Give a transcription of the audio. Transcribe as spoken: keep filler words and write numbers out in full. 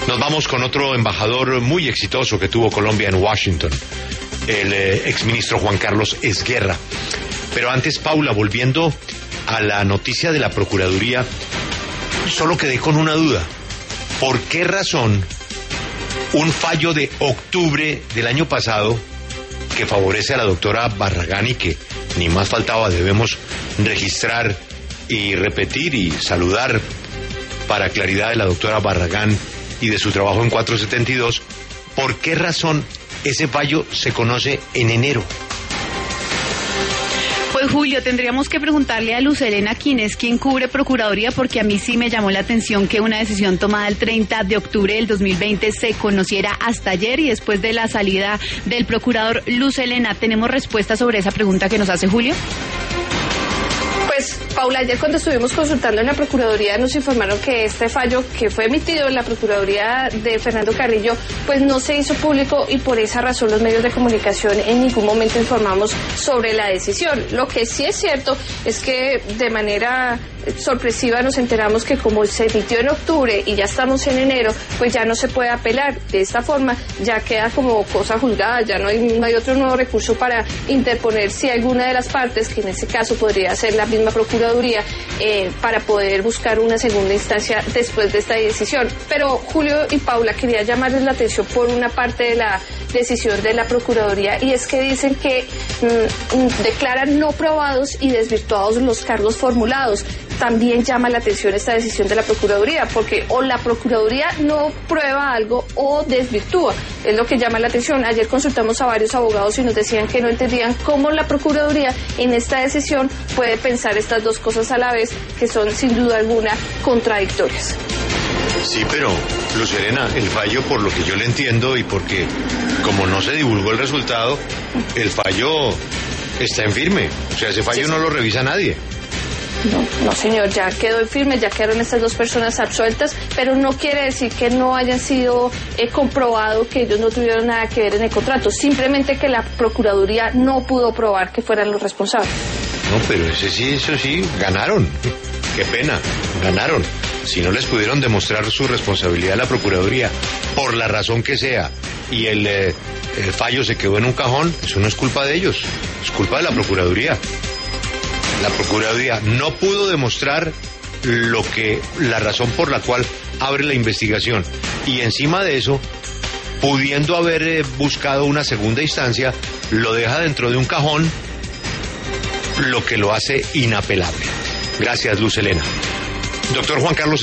Nos vamos con otro embajador muy exitoso que tuvo Colombia en Washington, el eh, exministro Juan Carlos Esguerra. Pero antes, Paula, volviendo a la noticia de la Procuraduría, solo quedé con una duda. ¿Por qué razón un fallo de octubre del año pasado que favorece a la doctora Barragán y que ni más faltaba debemos registrar y repetir y saludar para claridad de la doctora Barragán y de su trabajo en cuatrocientos setenta y dos, ¿por qué razón ese fallo se conoce en enero? Pues Julio, tendríamos que preguntarle a Luz Helena quién es quien cubre Procuraduría, porque a mí sí me llamó la atención que una decisión tomada el treinta de octubre del dos mil veinte se conociera hasta ayer y después de la salida del procurador. Luz Helena, ¿tenemos respuesta sobre esa pregunta que nos hace Julio? Pues, Paula, ayer cuando estuvimos consultando en la Procuraduría nos informaron que este fallo que fue emitido en la Procuraduría de Fernando Carrillo, pues no se hizo público y por esa razón los medios de comunicación en ningún momento informamos sobre la decisión. Lo que sí es cierto es que de manera sorpresiva nos enteramos que como se emitió en octubre y ya estamos en enero, pues ya no se puede apelar. De esta forma ya queda como cosa juzgada, ya no hay, no hay otro nuevo recurso para interponer si alguna de las partes, que en este caso podría ser la misma Procuraduría, eh, para poder buscar una segunda instancia después de esta decisión. Pero Julio y Paula, quería llamarles la atención por una parte de la decisión de la Procuraduría, y es que dicen que mmm, declaran no probados y desvirtuados los cargos formulados. También llama la atención esta decisión de la Procuraduría, porque o la Procuraduría no prueba algo o desvirtúa, es lo que llama la atención. Ayer consultamos a varios abogados y nos decían que no entendían cómo la Procuraduría en esta decisión puede pensar estas dos cosas a la vez, que son sin duda alguna contradictorias. Sí, pero, Luz Helena, el fallo, por lo que yo le entiendo y porque como no se divulgó el resultado, el fallo está en firme, o sea, ese fallo sí, no lo revisa nadie. No, no señor, ya quedó en firme, ya quedaron estas dos personas absueltas, pero no quiere decir que no hayan sido eh, comprobado que ellos no tuvieron nada que ver en el contrato, simplemente que la Procuraduría no pudo probar que fueran los responsables. No, pero ese sí, eso sí, ganaron, qué pena, ganaron. Si no les pudieron demostrar su responsabilidad a la Procuraduría, por la razón que sea, y el, eh, el fallo se quedó en un cajón, eso no es culpa de ellos, es culpa de la Procuraduría. La Procuraduría no pudo demostrar lo que, la razón por la cual abre la investigación, y encima de eso, pudiendo haber eh, buscado una segunda instancia, lo deja dentro de un cajón, lo que lo hace inapelable. Gracias, Luz Helena. Doctor Juan Carlos